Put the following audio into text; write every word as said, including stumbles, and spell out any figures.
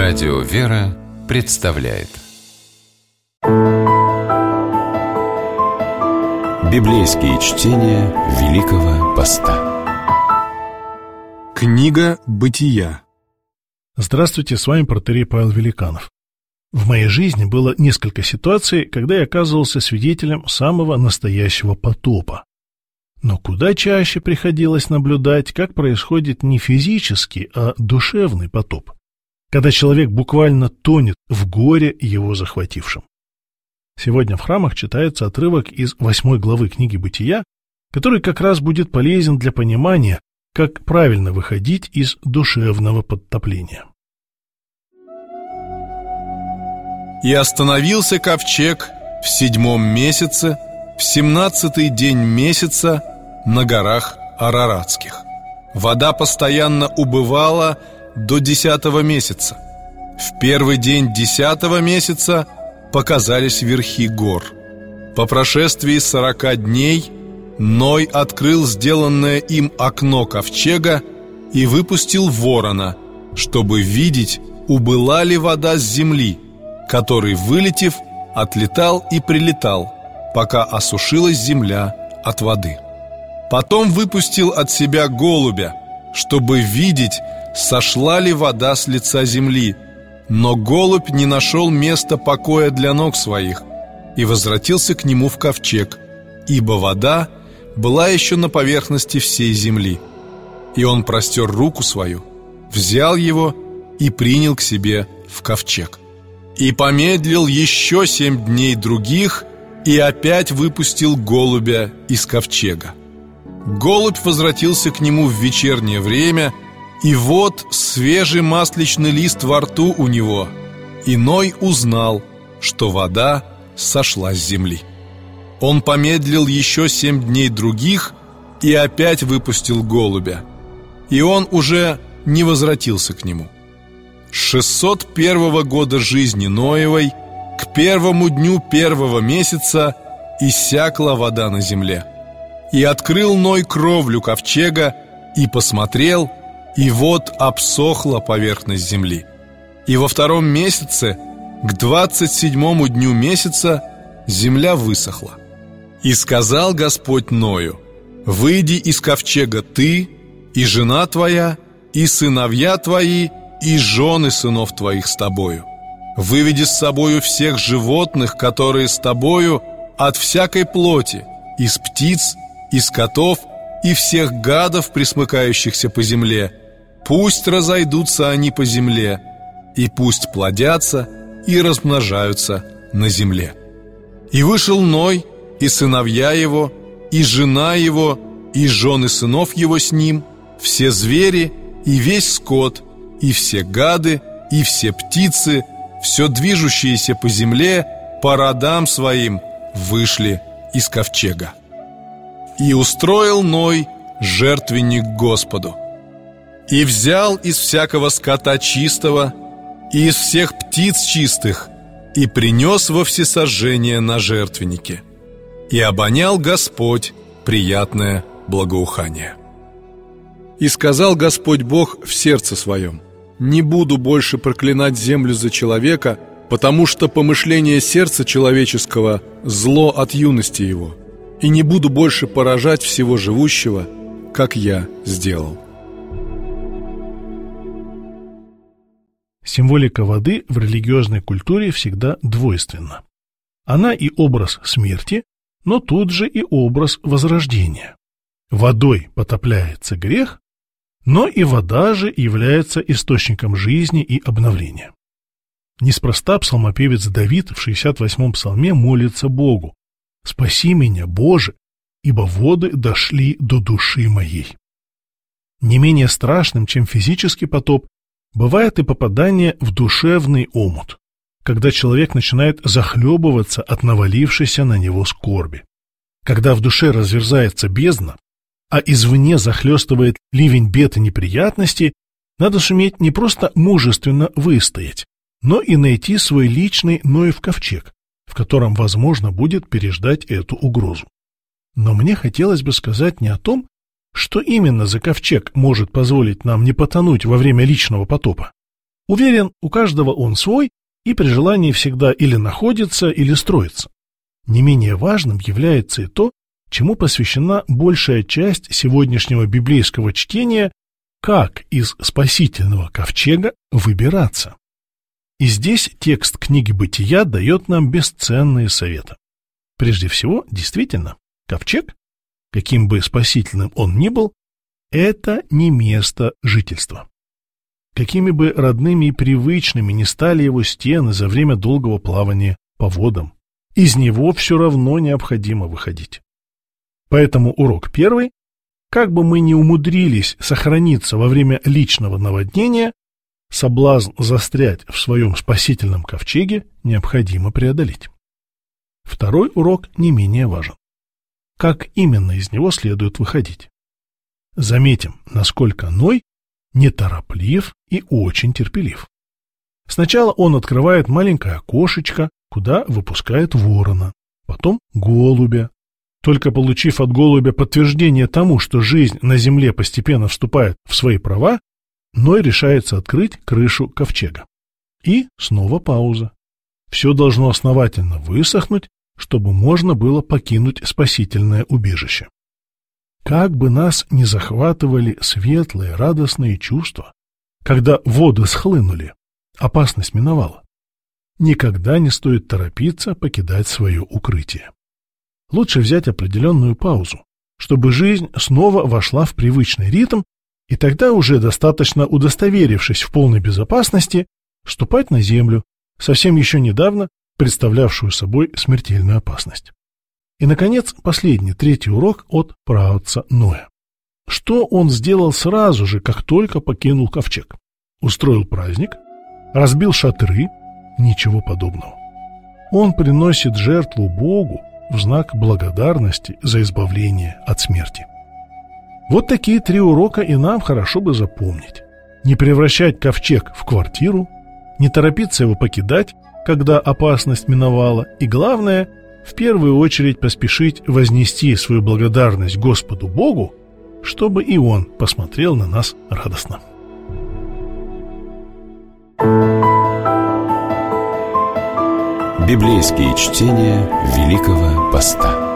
Радио «Вера» представляет Библейские чтения Великого Поста. Книга Бытия. Здравствуйте, с вами протоиерей Павел Великанов. В моей жизни было несколько ситуаций, когда я оказывался свидетелем самого настоящего потопа. Но куда чаще приходилось наблюдать, как происходит не физический, а душевный потоп, когда человек буквально тонет в горе, его захватившем. Сегодня в храмах читается отрывок из восьмой главы книги Бытия, который как раз будет полезен для понимания, как правильно выходить из душевного подтопления. «И остановился ковчег в седьмом месяце, в семнадцатый день месяца на горах Араратских. Вода постоянно убывала до десятого месяца. В первый день десятого месяца показались верхи гор. По прошествии сорока дней Ной открыл сделанное им окно ковчега и выпустил ворона, чтобы видеть, убыла ли вода с земли, который, вылетев, отлетал и прилетал, пока осушилась земля от воды. Потом выпустил от себя голубя, чтобы видеть, сошла ли вода с лица земли. Но голубь не нашел места покоя для ног своих и возвратился к нему в ковчег, ибо вода была еще на поверхности всей земли. И он простер руку свою, взял его и принял к себе в ковчег. И помедлил еще семь дней других, и опять выпустил голубя из ковчега. Голубь возвратился к нему в вечернее время, и вот свежий масличный лист во рту у него, и Ной узнал, что вода сошла с земли. Он помедлил еще семь дней других и опять выпустил голубя, и он уже не возвратился к нему. С шестьсот первого года жизни Ноевой к первому дню первого месяца иссякла вода на земле. И открыл Ной кровлю ковчега и посмотрел, и вот обсохла поверхность земли. И во втором месяце, к двадцать седьмому дню месяца, земля высохла. И сказал Господь Ною: «Выйди из ковчега ты, и жена твоя, и сыновья твои, и жены сынов твоих с тобою. Выведи с собою всех животных, которые с тобою, от всякой плоти, из птиц, из котов и всех гадов, пресмыкающихся по земле. Пусть разойдутся они по земле, и пусть плодятся и размножаются на земле». И вышел Ной, и сыновья его, и жена его, и жены сынов его с ним, все звери, и весь скот, и все гады, и все птицы, все движущиеся по земле, по родам своим, вышли из ковчега. И устроил Ной жертвенник Господу. И взял из всякого скота чистого и из всех птиц чистых и принес во всесожжение на жертвеннике. И обонял Господь приятное благоухание. И сказал Господь Бог в сердце своем: «Не буду больше проклинать землю за человека, потому что помышление сердца человеческого – зло от юности его, и не буду больше поражать всего живущего, как я сделал». Символика воды в религиозной культуре всегда двойственна. Она и образ смерти, но тут же и образ возрождения. Водой потопляется грех, но и вода же является источником жизни и обновления. Неспроста псалмопевец Давид в шестьдесят восьмом псалме молится Богу: «Спаси меня, Боже, ибо воды дошли до души моей». Не менее страшным, чем физический потоп, бывает и попадание в душевный омут, когда человек начинает захлебываться от навалившейся на него скорби. Когда в душе разверзается бездна, а извне захлестывает ливень бед и неприятностей, надо суметь не просто мужественно выстоять, но и найти свой личный Ноев ковчег, в котором возможно будет переждать эту угрозу. Но мне хотелось бы сказать не о том, что именно за ковчег может позволить нам не потонуть во время личного потопа, Уверен, у каждого он свой, и при желании всегда или находится, или строится. Не менее важным является и то, чему посвящена большая часть сегодняшнего библейского чтения, как из спасительного ковчега выбираться. И здесь текст книги Бытия дает нам бесценные советы. Прежде всего, действительно, ковчег, каким бы спасительным он ни был, это не место жительства. Какими бы родными и привычными ни стали его стены за время долгого плавания по водам, из него все равно необходимо выходить. Поэтому урок первый: как бы мы ни умудрились сохраниться во время личного наводнения, соблазн застрять в своем спасительном ковчеге необходимо преодолеть. Второй урок не менее важен. Как именно из него следует выходить? Заметим, насколько Ной нетороплив и очень терпелив. Сначала он открывает маленькое окошечко, куда выпускает ворона, потом голубя. Только получив от голубя подтверждение тому, что жизнь на земле постепенно вступает в свои права, Ной решается открыть крышу ковчега. И снова пауза. Все должно основательно высохнуть, чтобы можно было покинуть спасительное убежище. Как бы нас ни захватывали светлые, радостные чувства, когда воды схлынули, опасность миновала, никогда не стоит торопиться покидать свое укрытие. Лучше взять определенную паузу, чтобы жизнь снова вошла в привычный ритм, и тогда уже достаточно, удостоверившись в полной безопасности, ступать на землю, совсем еще недавно представлявшую собой смертельную опасность. И, наконец, последний, третий урок от праотца Ноя. Что он сделал сразу же, как только покинул ковчег? Устроил праздник, разбил шатры? Ничего подобного. Он приносит жертву Богу в знак благодарности за избавление от смерти. Вот такие три урока и нам хорошо бы запомнить. Не превращать ковчег в квартиру, не торопиться его покидать, когда опасность миновала, и, главное, в первую очередь поспешить вознести свою благодарность Господу Богу, чтобы и Он посмотрел на нас радостно. Библейские чтения Великого Поста.